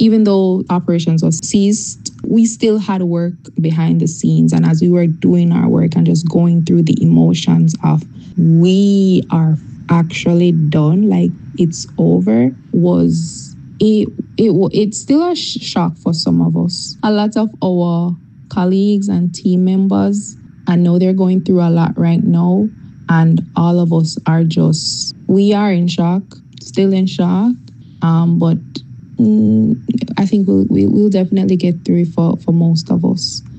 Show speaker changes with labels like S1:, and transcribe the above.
S1: even though operations was ceased, we still had work behind the scenes. And as we were doing our work and just going through the emotions of we are actually done, like it's over, was it's still a shock for some of us. A lot of our colleagues and team members, I know they're going through a lot right now, and all of us are just, we are in shock, still in shock, but I think we'll definitely get through it for most of us.